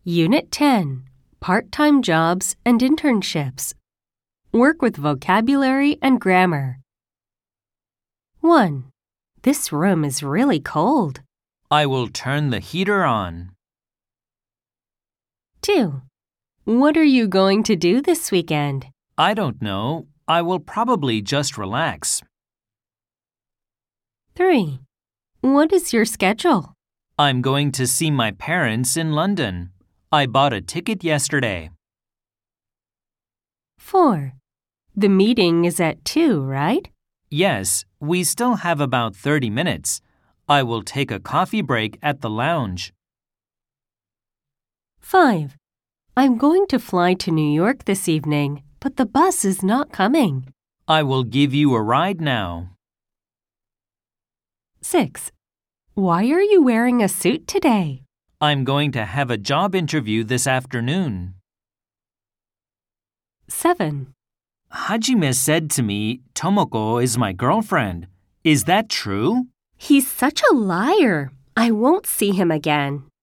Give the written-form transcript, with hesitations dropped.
Unit 10, Part-Time Jobs and Internships. Work with vocabulary and grammar. 1. This room is really cold. I will turn the heater on. 2. What are you going to do this weekend? I don't know. I will probably just relax. 3. What is your schedule? I'm going to see my parents in London. I bought a ticket yesterday. 4. The meeting is at 2, right? Yes, we still have about 30 minutes. I will take a coffee break at the lounge. 5. I'm going to fly to New York this evening, but the bus is not coming. I will give you a ride now. 6. Why are you wearing a suit today? I'm going to have a job interview this afternoon. 7. Hajime said to me, Tomoko is my girlfriend. Is that true? He's such a liar. I won't see him again.